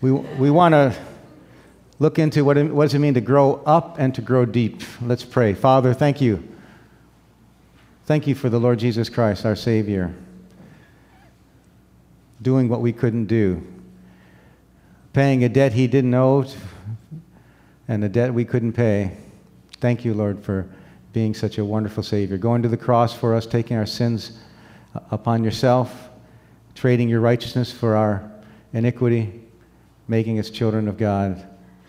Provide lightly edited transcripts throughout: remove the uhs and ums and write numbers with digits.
We want to look into what does it mean to grow up and to grow deep. Let's pray. Father, thank you. Thank you for the Lord Jesus Christ, our Savior, doing what we couldn't do, paying a debt he didn't owe and a debt we couldn't pay. Thank you, Lord, for being such a wonderful Savior, going to the cross for us, taking our sins upon yourself, trading your righteousness for our iniquity, making us children of God.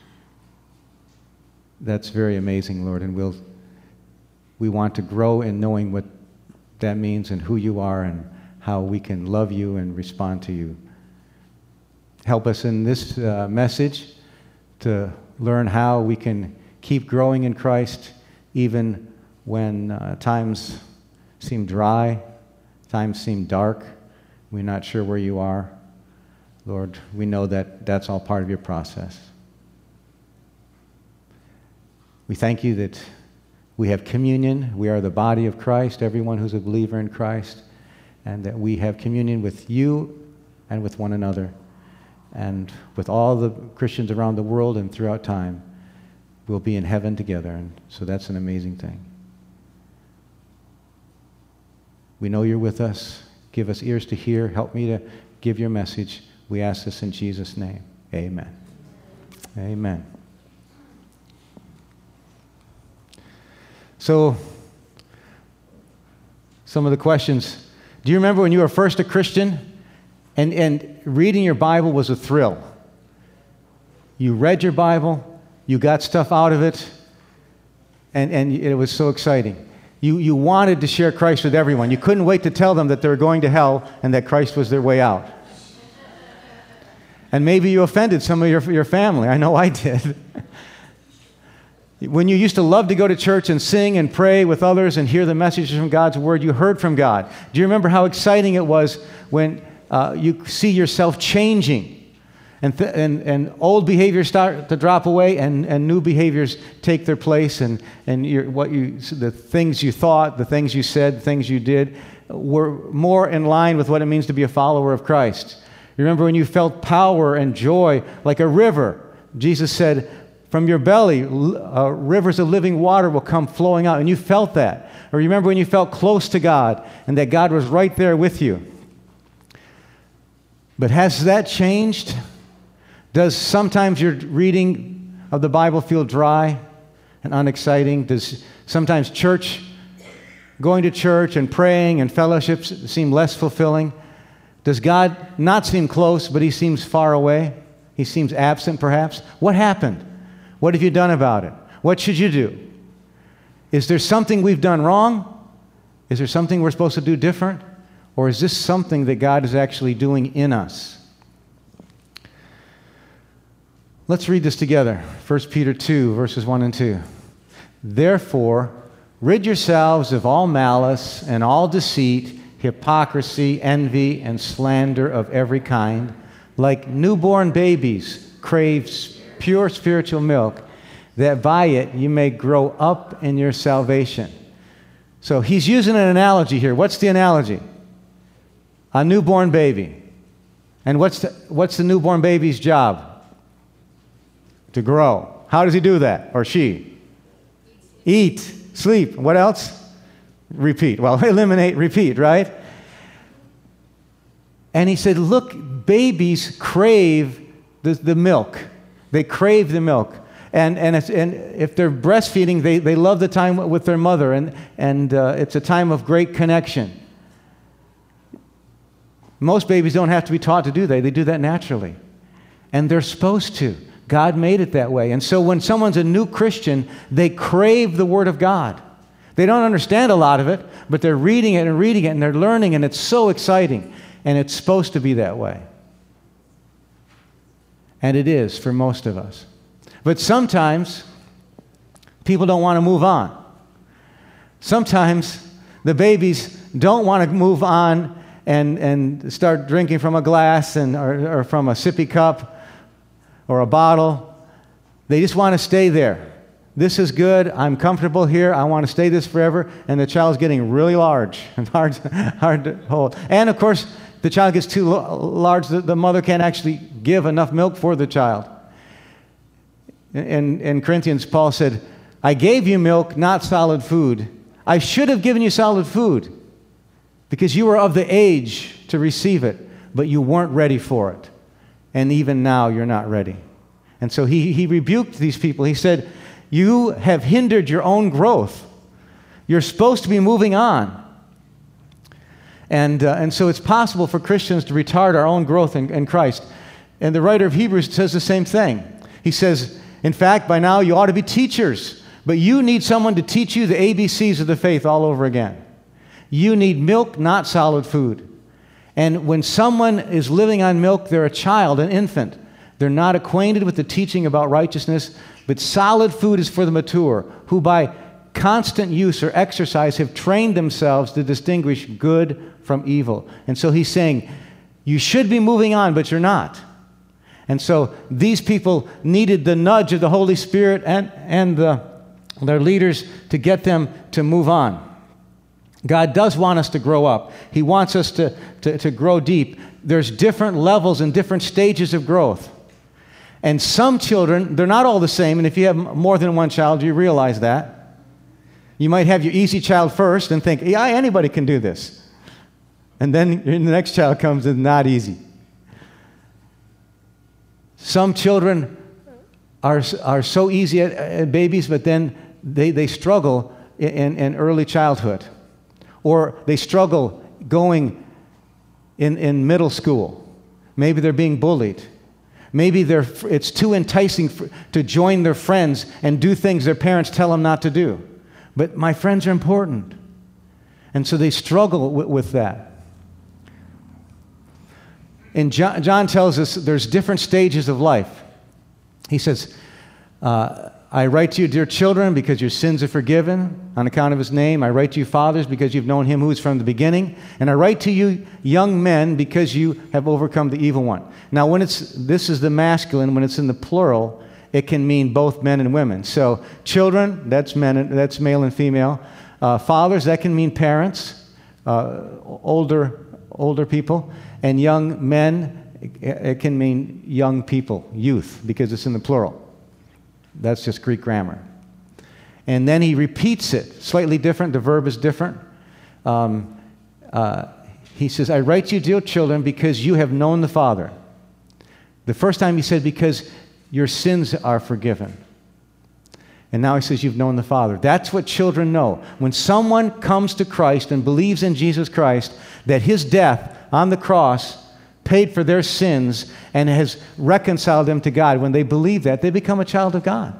That's very amazing, Lord, and we want to grow in knowing what that means and who you are and how we can love you and respond to you. Help us in this message to learn how we can keep growing in Christ even when times seem dry, times seem dark, we're not sure where you are. Lord, we know that that's all part of your process. We thank you that we have communion. We are the body of Christ, everyone who's a believer in Christ, and that we have communion with you and with one another and with all the Christians around the world and throughout time. We'll be in heaven together, and so that's an amazing thing. We know you're with us. Give us ears to hear. Help me to give your message. We ask this in Jesus' name. Amen. Amen. So, some of the questions. Do you remember when you were first a Christian and reading your Bible was a thrill? You read your Bible, you got stuff out of it, and it was so exciting. You wanted to share Christ with everyone. You couldn't wait to tell them that they were going to hell and that Christ was their way out. And maybe you offended some of your family. I know I did. When you used to love to go to church and sing and pray with others and hear the messages from God's Word, you heard from God. Do you remember how exciting it was when you see yourself changing and old behaviors start to drop away and new behaviors take their place and the things you thought, the things you said, the things you did were more in line with what it means to be a follower of Christ? You remember when you felt power and joy like a river? Jesus said, from your belly, rivers of living water will come flowing out. And you felt that. Or you remember when you felt close to God and that God was right there with you. But has that changed? Does sometimes your reading of the Bible feel dry and unexciting? Does sometimes going to church and praying and fellowships seem less fulfilling? Does God not seem close, but he seems far away? He seems absent, perhaps? What happened? What have you done about it? What should you do? Is there something we've done wrong? Is there something we're supposed to do different? Or is this something that God is actually doing in us? Let's read this together. 1 Peter 2, verses 1 and 2. Therefore, rid yourselves of all malice and all deceit, hypocrisy, envy, and slander of every kind. Like newborn babies, crave pure spiritual milk, that by it you may grow up in your salvation. So he's using an analogy here. What's the analogy? A newborn baby. And what's the newborn baby's job? To grow. How does he do that? Or she? Eat, sleep. What else? Repeat. Well, eliminate, repeat, right? And he said, look, babies crave the milk. They crave the milk. And if they're breastfeeding, they love the time with their mother, and it's a time of great connection. Most babies don't have to be taught to do that. They do that naturally. And they're supposed to. God made it that way. And so when someone's a new Christian, they crave the Word of God. They don't understand a lot of it, but they're reading it, and they're learning, and it's so exciting. And it's supposed to be that way. And it is for most of us. But sometimes people don't want to move on. Sometimes the babies don't want to move on and start drinking from a glass or from a sippy cup or a bottle. They just want to stay there. This is good. I'm comfortable here. I want to stay this forever. And the child's getting really large and hard to hold. And of course, The child gets too large, the mother can't actually give enough milk for the child. In Corinthians, Paul said, I gave you milk, not solid food. I should have given you solid food because you were of the age to receive it, but you weren't ready for it. And even now, you're not ready. And so he rebuked these people. He said, you have hindered your own growth. You're supposed to be moving on. And so it's possible for Christians to retard our own growth in Christ. And the writer of Hebrews says the same thing. He says, in fact, by now you ought to be teachers, but you need someone to teach you the ABCs of the faith all over again. You need milk, not solid food. And when someone is living on milk, they're a child, an infant. They're not acquainted with the teaching about righteousness, but solid food is for the mature, who by constant use or exercise have trained themselves to distinguish good from evil. And so he's saying, you should be moving on, but you're not. And so these people needed the nudge of the Holy Spirit and their leaders to get them to move on. God does want us to grow up. He wants us to grow deep. There's different levels and different stages of growth. And some children, they're not all the same. And if you have more than one child, you realize that. You might have your easy child first and think, yeah, anybody can do this. And then the next child comes and not easy. Some children are so easy at babies, but then they struggle in early childhood. Or they struggle going in middle school. Maybe they're being bullied. Maybe it's too enticing to join their friends and do things their parents tell them not to do. But my friends are important. And so they struggle with that. And John tells us there's different stages of life. He says, I write to you, dear children, because your sins are forgiven on account of his name. I write to you, fathers, because you've known him who is from the beginning. And I write to you, young men, because you have overcome the evil one. Now, this is the masculine. When it's in the plural, it can mean both men and women. So children, that's male and female. Fathers, that can mean parents, older people. And young men, it can mean young people, youth, because it's in the plural. That's just Greek grammar. And then he repeats it, slightly different. The verb is different. He says, I write to you, dear children, because you have known the Father. The first time he said, because your sins are forgiven. And now he says, you've known the Father. That's what children know. When someone comes to Christ and believes in Jesus Christ, that his death on the cross paid for their sins and has reconciled them to God. When they believe that, they become a child of God.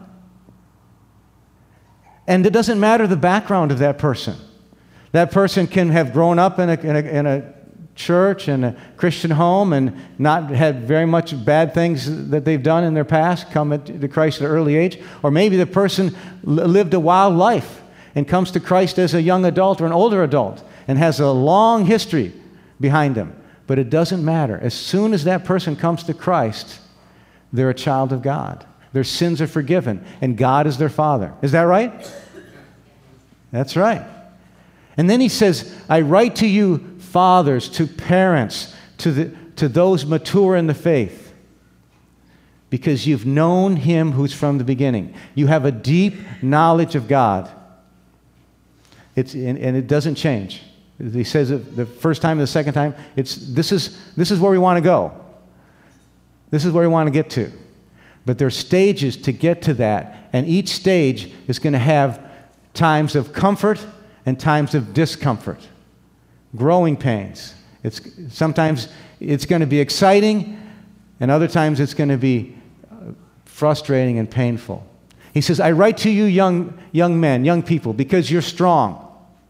And it doesn't matter the background of that person. That person can have grown up in a church and a Christian home and not had very much bad things that they've done in their past, come to Christ at an early age. Or maybe the person lived a wild life and comes to Christ as a young adult or an older adult and has a long history behind them. But it doesn't matter. As soon as that person comes to Christ, they're a child of God. Their sins are forgiven, and God is their Father. Is that right? That's right. And then he says, I write to you, fathers, to parents, to those mature in the faith, because you've known him who's from the beginning. You have a deep knowledge of God. And it doesn't change. He says it the first time and the second time, this is where we want to go. This is where we want to get to. But there are stages to get to that, and each stage is going to have times of comfort and times of discomfort, growing pains. Sometimes it's going to be exciting, and other times it's going to be frustrating and painful. He says, I write to you, young men, young people, because you're strong.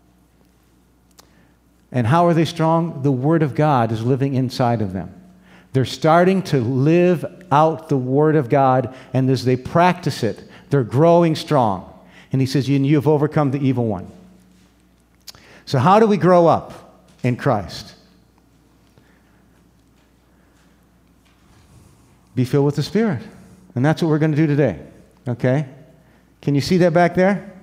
And how are they strong? The Word of God is living inside of them. They're starting to live out the Word of God, and as they practice it, they're growing strong. And he says, you have overcome the evil one. So how do we grow up in Christ? Be filled with the Spirit. And that's what we're going to do today. Okay? Can you see that back there?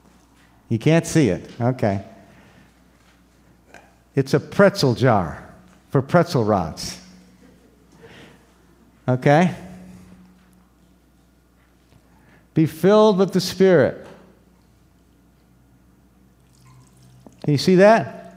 You can't see it. Okay. It's a pretzel jar. for pretzel rods. Okay? Be filled with the Spirit. Can you see that?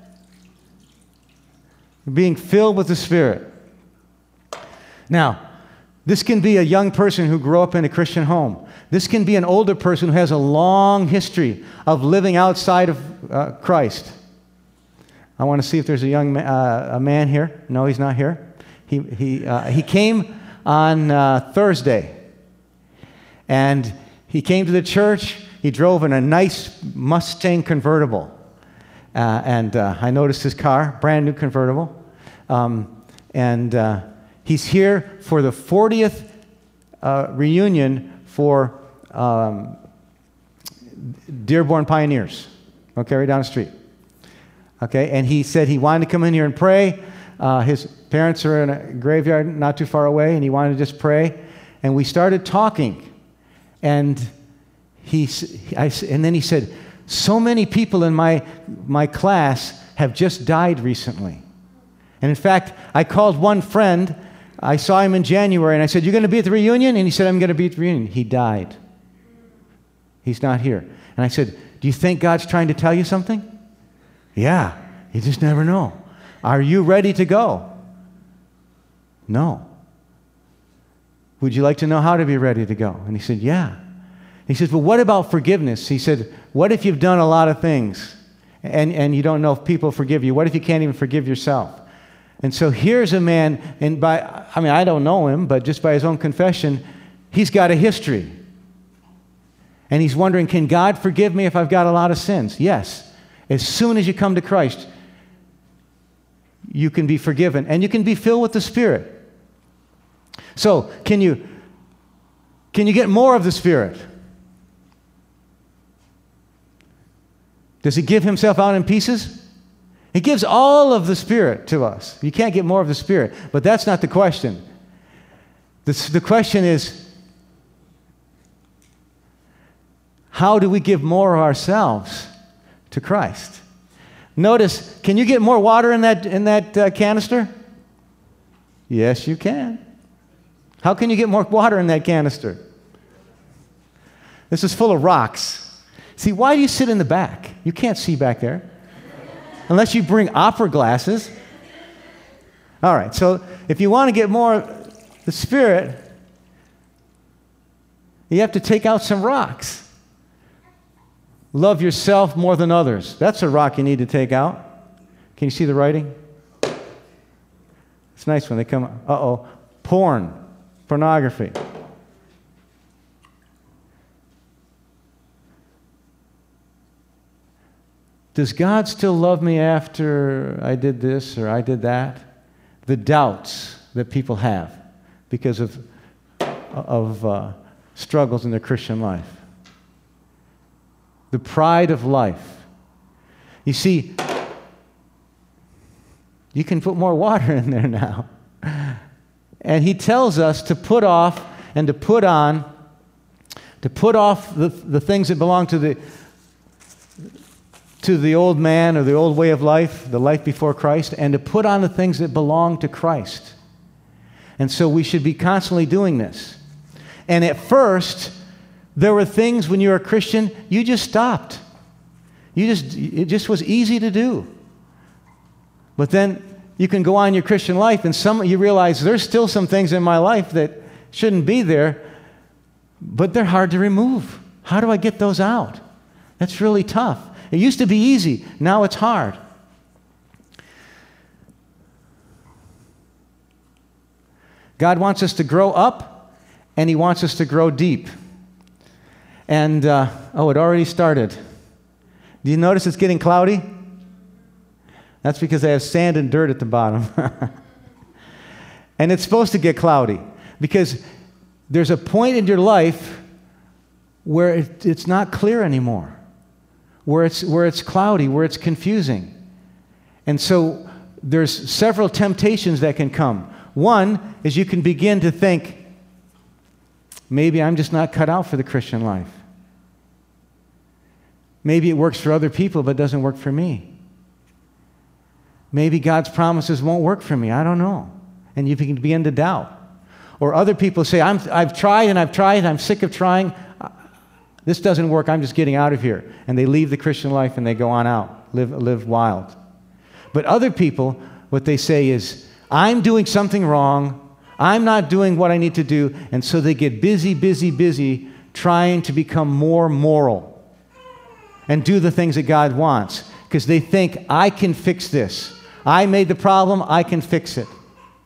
Being filled with the Spirit. Now, this can be a young person who grew up in a Christian home. This can be an older person who has a long history of living outside of Christ. I want to see if there's a young a man here. No, he's not here. He came on Thursday, and he came to the church. He drove in a nice Mustang convertible, and I noticed his car, brand new convertible, and he's here for the 40th reunion for Dearborn Pioneers. Okay, right down the street. Okay, and he said he wanted to come in here and pray. His parents are in a graveyard not too far away, and he wanted to just pray. And we started talking, and then he said, "So many people in my class have just died recently." And in fact, I called one friend. I saw him in January, and I said, "You're going to be at the reunion?" And he said, "I'm going to be at the reunion." He died. He's not here. And I said, "Do you think God's trying to tell you something?" "Yeah, you just never know." "Are you ready to go?" "No." "Would you like to know how to be ready to go?" And he said, "Yeah." He said, "Well, what about forgiveness?" He said, "What if you've done a lot of things and you don't know if people forgive you? What if you can't even forgive yourself?" And so here's a man, and I don't know him, but just by his own confession, he's got a history. And he's wondering, can God forgive me if I've got a lot of sins? Yes. As soon as you come to Christ, you can be forgiven, and you can be filled with the Spirit. So, can you get more of the Spirit? Does he give himself out in pieces? He gives all of the Spirit to us. You can't get more of the Spirit, but that's not the question. The question is, how do we give more of ourselves to Christ? Notice, can you get more water in that canister? Yes, you can. How can you get more water in that canister? This is full of rocks. See, why do you sit in the back? You can't see back there. Unless you bring opera glasses. All right, so if you want to get more of the Spirit, you have to take out some rocks. Love yourself more than others. That's a rock you need to take out. Can you see the writing? It's nice when they come. Pornography. Does God still love me after I did this or I did that? The doubts that people have because of struggles in their Christian life. The pride of life. You see, you can put more water in there now. And he tells us to put off and to put on, to put off the things that belong to the old man or the old way of life, the life before Christ, and to put on the things that belong to Christ. And so we should be constantly doing this. And at first, there were things when you were a Christian, you just stopped. It just was easy to do. But then you can go on your Christian life, and you realize there's still some things in my life that shouldn't be there, but they're hard to remove. How do I get those out? That's really tough. It used to be easy. Now it's hard. God wants us to grow up, and he wants us to grow deep. And, it already started. Do you notice it's getting cloudy? That's because I have sand and dirt at the bottom. And it's supposed to get cloudy because there's a point in your life where it's not clear anymore, where it's cloudy, where it's confusing. And so there's several temptations that can come. One is you can begin to think, maybe I'm just not cut out for the Christian life. Maybe it works for other people, but doesn't work for me. maybe God's promises won't work for me. I don't know. And you can begin to doubt. Or other people say, I've tried and I've tried, I'm sick of trying. This doesn't work, I'm just getting out of here. And they leave the Christian life and they go on out, live wild. But other people, what they say is, I'm doing something wrong, I'm not doing what I need to do, and so they get busy trying to become more moral and do the things that God wants, because they think, I can fix this. I made the problem, I can fix it.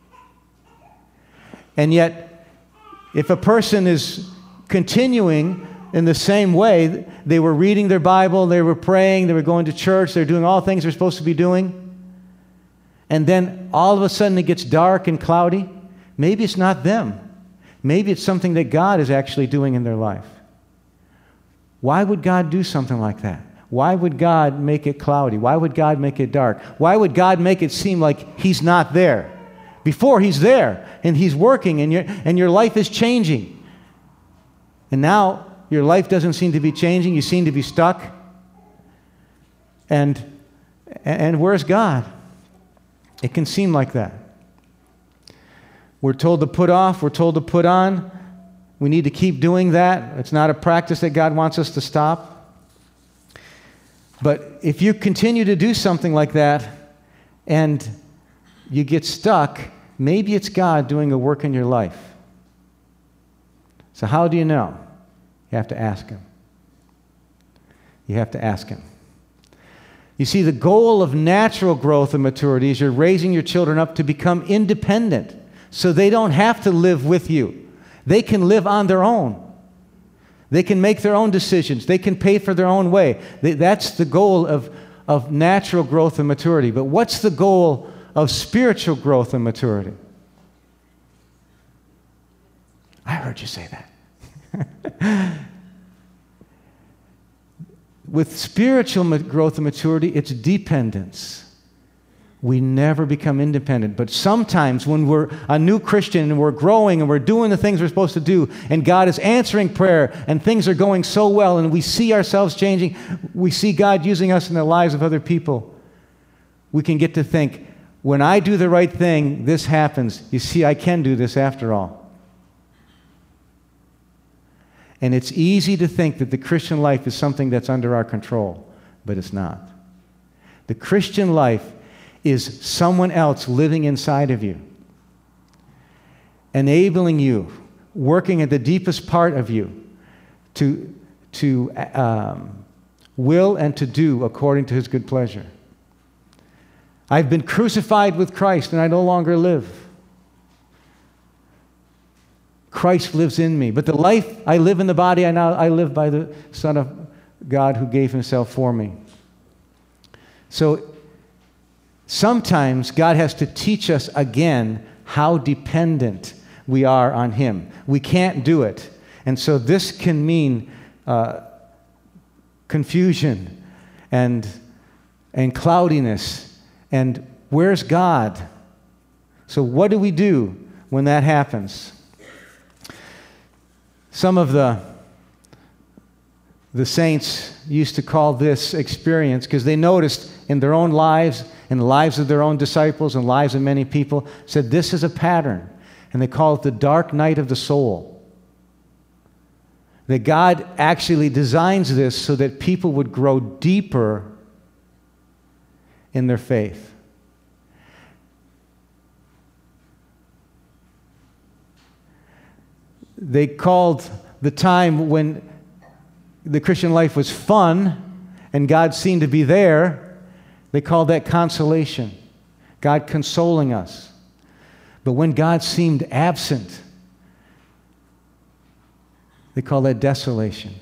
And yet, if a person is continuing in the same way, they were reading their Bible, they were praying, they were going to church, they're doing all things they're supposed to be doing, and then all of a sudden it gets dark and cloudy, maybe it's not them. Maybe it's something that God is actually doing in their life. Why would God do something like that? Why would God make it cloudy? Why would God make it dark? Why would God make it seem like He's not there? Before He's there, and He's working, and your life is changing. And now your life doesn't seem to be changing. You seem to be stuck. And where's God? It can seem like that. We're told to put off. We're told to put on. We need to keep doing that. It's not a practice that God wants us to stop. But if you continue to do something like that and you get stuck, maybe it's God doing a work in your life. So how do you know? You have to ask Him. You have to ask Him. You see, the goal of natural growth and maturity is you're raising your children up to become independent so they don't have to live with you. They can live on their own. They can make their own decisions. They can pay for their own way. That's the goal of natural growth and maturity. But what's the goal of spiritual growth and maturity? I heard you say that. With spiritual growth and maturity, it's dependence. We never become independent. But sometimes when we're a new Christian and we're growing and we're doing the things we're supposed to do, and God is answering prayer and things are going so well and we see ourselves changing, we see God using us in the lives of other people, we can get to think, when I do the right thing, this happens. You see, I can do this after all. And it's easy to think that the Christian life is something that's under our control, but it's not. The Christian life is someone else living inside of you, enabling you, working at the deepest part of you to will and to do according to His good pleasure. I've been crucified with Christ and I no longer live. Christ lives in me. But the life I live in the body, I live by the Son of God who gave Himself for me. So sometimes God has to teach us again how dependent we are on Him. We can't do it. And so this can mean confusion and cloudiness. And where's God? So what do we do when that happens? Some of the saints used to call this experience, because they noticed in their own lives, in the lives of their own disciples, and lives of many people, said this is a pattern. And they call it the dark night of the soul. That God actually designs this so that people would grow deeper in their faith. They called the time when the Christian life was fun and God seemed to be there, they called that consolation. God consoling us. But when God seemed absent, they call that desolation.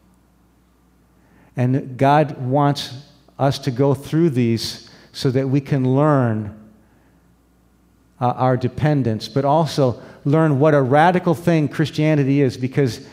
And God wants us to go through these so that we can learn our dependence, but also learn what a radical thing Christianity is, because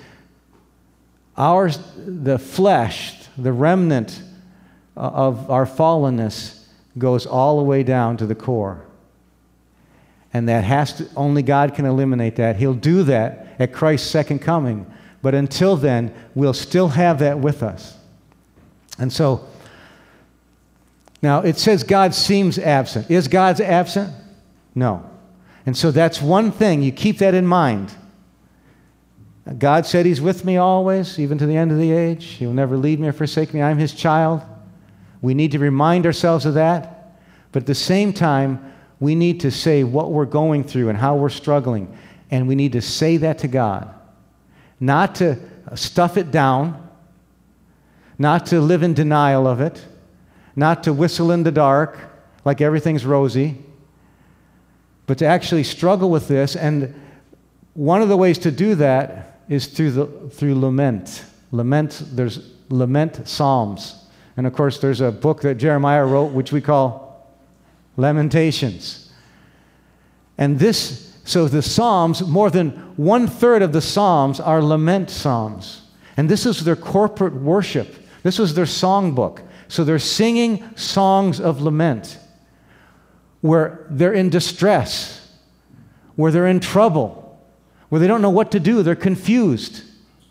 the flesh, the remnant of our fallenness goes all the way down to the core. And that only God can eliminate that. He'll do that at Christ's second coming. But until then, we'll still have that with us. And so, Now, it says God seems absent. Is God absent? No. And so that's one thing. You keep that in mind. God said He's with me always, even to the end of the age. He will never leave me or forsake me. I'm His child. We need to remind ourselves of that. But at the same time, we need to say what we're going through and how we're struggling. And we need to say that to God. Not to stuff it down. Not to live in denial of it. Not to whistle in the dark like everything's rosy. But to actually struggle with this. And one of the ways to do that is through lament. There's lament psalms. And of course, there's a book that Jeremiah wrote, which we call Lamentations. And so the Psalms, more than 1/3 of the Psalms are lament psalms. And this is their corporate worship. This was their songbook. So they're singing songs of lament where they're in distress, where they're in trouble, where they don't know what to do. They're confused.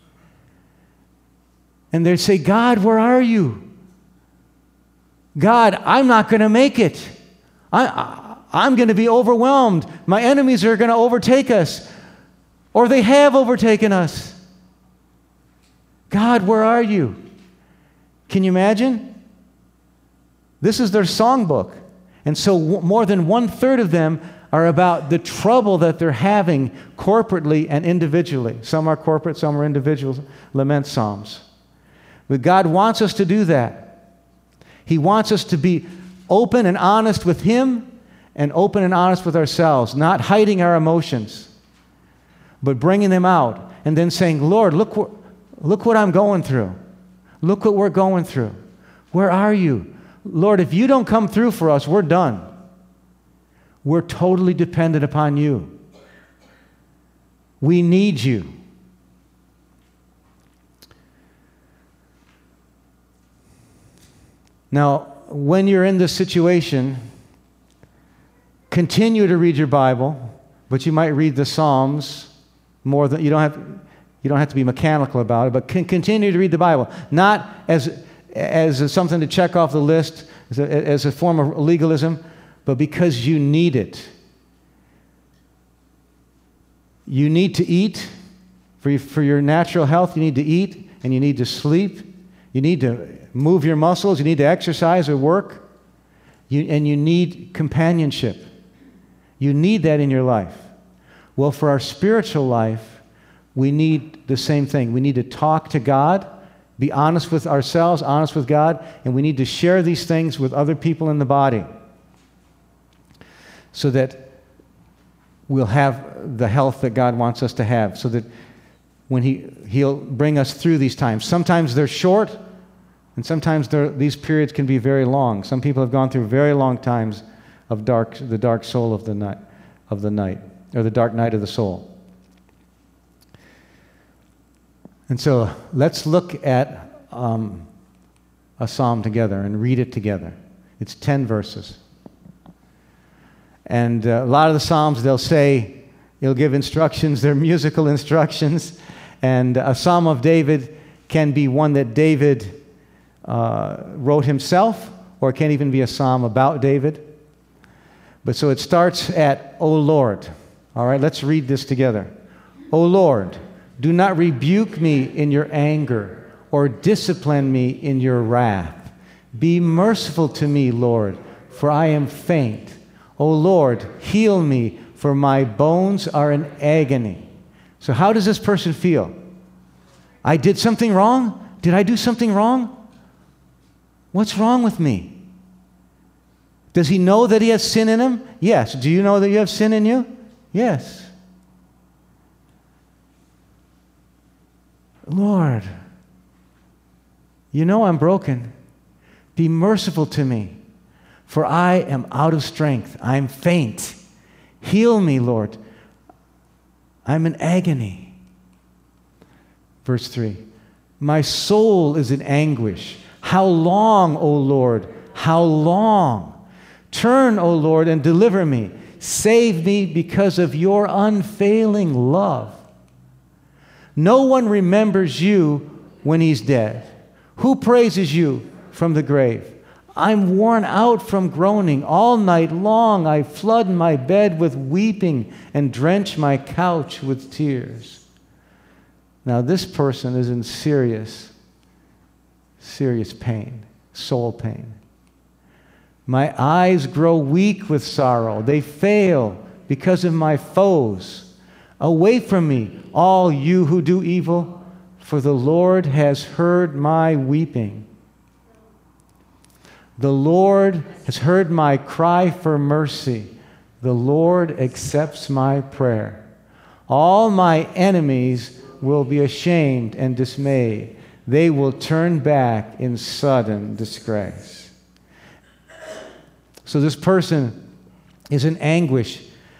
And they say, God, where are you? God, I'm not going to make it. I'm going to be overwhelmed. My enemies are going to overtake us. Or they have overtaken us. God, where are you? Can you imagine? This is their songbook. And so more than 1/3 of them are about the trouble that they're having corporately and individually. Some are corporate, some are individual lament psalms. But God wants us to do that. He wants us to be open and honest with Him and open and honest with ourselves, not hiding our emotions, but bringing them out and then saying, Lord, look what I'm going through. Look what we're going through. Where are you? Lord, if you don't come through for us, we're done. We're totally dependent upon you. We need you. Now, when you're in this situation, continue to read your Bible, but you might read the Psalms more than you don't have to be mechanical about it, but continue to read the Bible, not as something to check off the list, as a form of legalism, but because you need it. You need to eat. For your natural health, you need to eat, and you need to sleep. You need to move your muscles. You need to exercise or work. And you need companionship. You need that in your life. Well, for our spiritual life, we need the same thing. We need to talk to God, be honest with ourselves, honest with God, and we need to share these things with other people in the body so that we'll have the health that God wants us to have, so that when He'll bring us through these times. Sometimes they're short, and sometimes these periods can be very long. Some people have gone through very long times of the dark soul of the night, or the dark night of the soul. And so let's look at a psalm together and read it together. It's 10 verses. And a lot of the psalms, they'll give instructions. They're musical instructions. And a psalm of David can be one that David wrote himself, or it can even be a psalm about David. But so it starts at, O Lord. All right, let's read this together. O Lord, do not rebuke me in your anger or discipline me in your wrath. Be merciful to me, Lord, for I am faint. O Lord, heal me, for my bones are in agony. So how does this person feel? I did something wrong? Did I do something wrong? What's wrong with me? Does he know that he has sin in him? Yes. Do you know that you have sin in you? Yes. Lord, you know I'm broken. Be merciful to me, for I am out of strength. I am faint. Heal me, Lord. I'm in agony. Verse 3. My soul is in anguish. How long, O Lord? How long? Turn, O Lord, and deliver me. Save me because of your unfailing love. No one remembers you when he's dead. Who praises you from the grave? I'm worn out from groaning. All night long I flood my bed with weeping and drench my couch with tears. Now this person is in serious pain, soul pain. My eyes grow weak with sorrow. They fail because of my foes. Away from me, all you who do evil, for the Lord has heard my weeping. The Lord has heard my cry for mercy. The Lord accepts my prayer. All my enemies will be ashamed and dismayed. They will turn back in sudden disgrace. So this person is in anguish.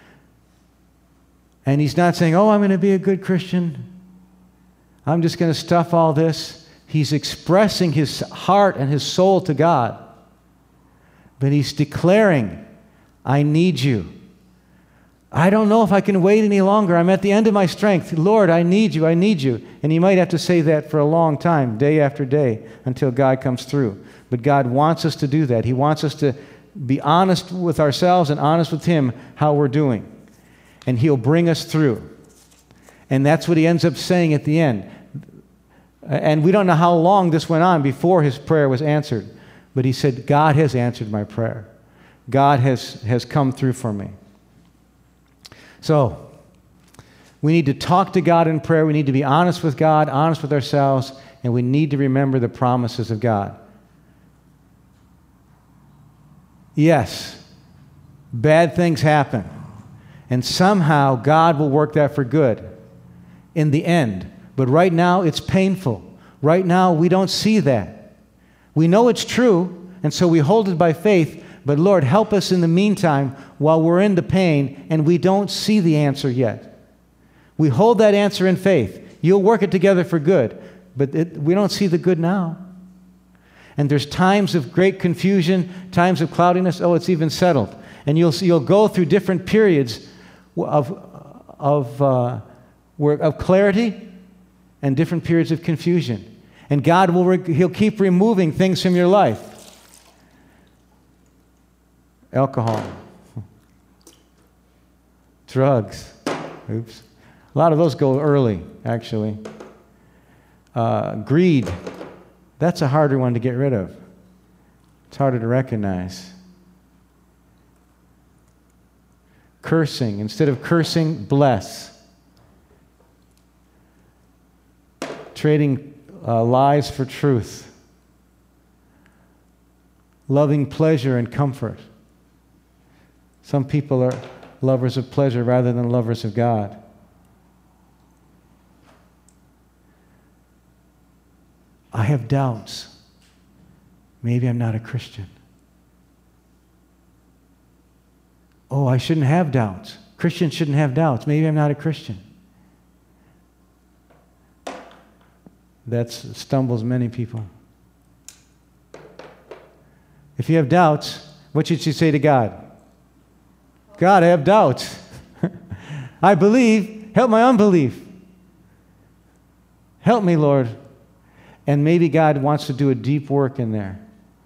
And he's not saying, oh, I'm going to be a good Christian. I'm just going to stuff all this. He's expressing his heart and his soul to God. But he's declaring, I need you. I don't know if I can wait any longer. I'm at the end of my strength. Lord, I need you. I need you. And you might have to say that for a long time, day after day, until God comes through. But God wants us to do that. He wants us to be honest with ourselves and honest with Him how we're doing. And He'll bring us through. And that's what he ends up saying at the end. And we don't know how long this went on before his prayer was answered. But he said, God has answered my prayer. God has come through for me. So, we need to talk to God in prayer. We need to be honest with God, honest with ourselves, and we need to remember the promises of God. Yes, bad things happen. And somehow God will work that for good in the end. But right now it's painful. Right now we don't see that. We know it's true, and so we hold it by faith. But Lord, help us in the meantime while we're in the pain and we don't see the answer yet. We hold that answer in faith. You'll work it together for good. But we don't see the good now. And there's times of great confusion, times of cloudiness. Oh, it's even settled. And you'll go through different periods of clarity and different periods of confusion. And God He'll keep removing things from your life. Alcohol, drugs. Oops. A lot of those go early, actually. Greed. That's a harder one to get rid of. It's harder to recognize. Cursing. Instead of cursing, bless. Trading lies for truth. Loving pleasure and comfort. Some people are lovers of pleasure rather than lovers of God. I have doubts. Maybe I'm not a Christian. Oh, I shouldn't have doubts. Christians shouldn't have doubts. Maybe I'm not a Christian. That stumbles many people. If you have doubts, what should you say to God? God, I have doubts. I believe. Help my unbelief. Help me, Lord. And maybe God wants to do a deep work in there.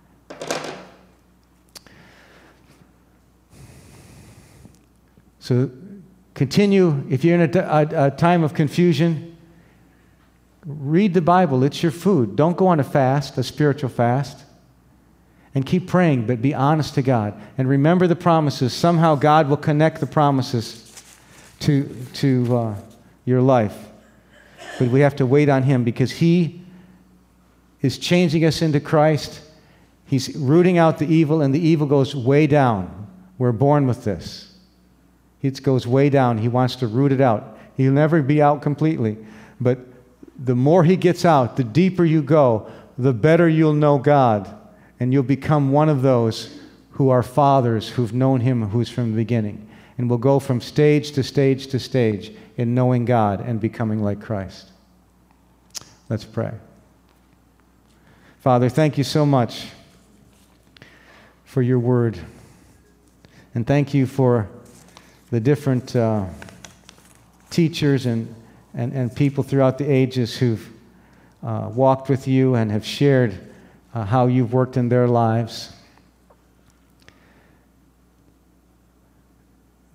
So continue. If you're in a time of confusion, read the Bible. It's your food. Don't go on a fast, a spiritual fast. And keep praying, but be honest to God. And remember the promises. Somehow God will connect the promises to your life. But we have to wait on Him because He is changing us into Christ. He's rooting out the evil, and the evil goes way down. We're born with this. It goes way down. He wants to root it out. He'll never be out completely. But the more He gets out, the deeper you go, the better you'll know God. And you'll become one of those who are fathers who've known Him who's from the beginning. And will go from stage to stage to stage in knowing God and becoming like Christ. Let's pray. Father, thank you so much for your word. And thank you for the different teachers and people throughout the ages who've walked with you and have shared how you've worked in their lives.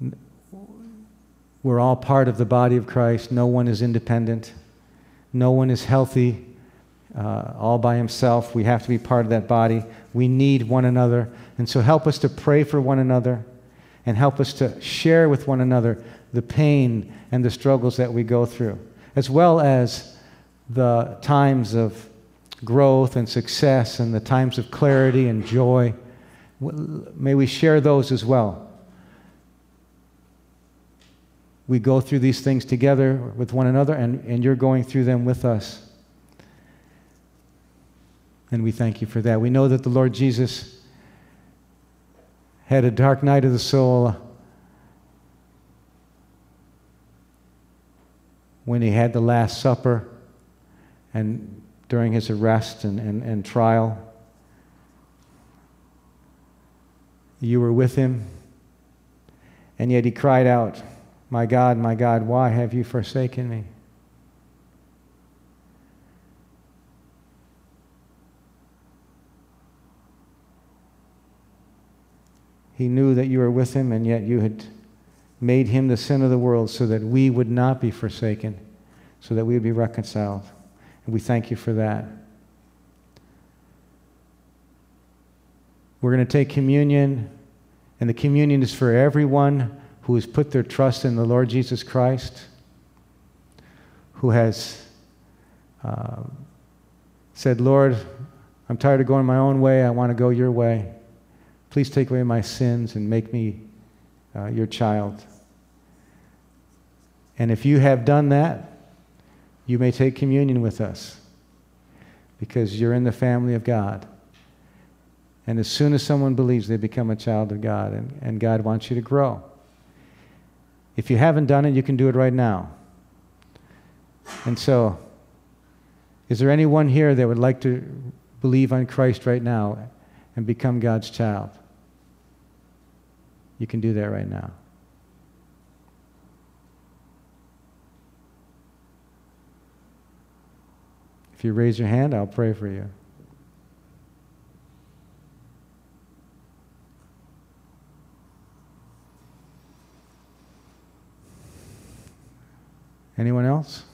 We're all part of the body of Christ. No one is independent. No one is healthy all by himself. We have to be part of that body. We need one another. And so help us to pray for one another and help us to share with one another the pain and the struggles that we go through, as well as the times of growth and success and the times of clarity and joy. May we share those as well. We go through these things together with one another, and you're going through them with us. And we thank you for that. We know that the Lord Jesus had a dark night of the soul when he had the Last Supper and during his arrest and trial. You were with him, and yet he cried out, my God, why have you forsaken me?" He knew that you were with him, and yet you had made him the sin of the world so that we would not be forsaken, so that we would be reconciled. And we thank you for that. We're going to take communion, and the communion is for everyone who has put their trust in the Lord Jesus Christ, who has said, "Lord, I'm tired of going my own way. I want to go your way. Please take away my sins and make me your child." And if you have done that, you may take communion with us because you're in the family of God. And as soon as someone believes, they become a child of God, and God wants you to grow. If you haven't done it, you can do it right now. And so, is there anyone here that would like to believe on Christ right now and become God's child? You can do that right now. If you raise your hand, I'll pray for you. Anyone else?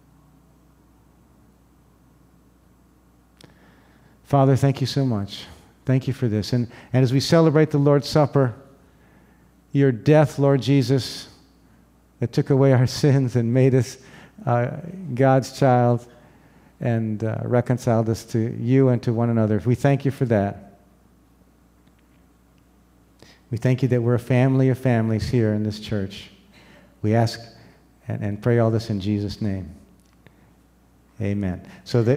Father, thank you so much. Thank you for this. And as we celebrate the Lord's Supper, your death, Lord Jesus, that took away our sins and made us God's child and reconciled us to you and to one another. We thank you for that. We thank you that we're a family of families here in this church. We ask and pray all this in Jesus' name. Amen. So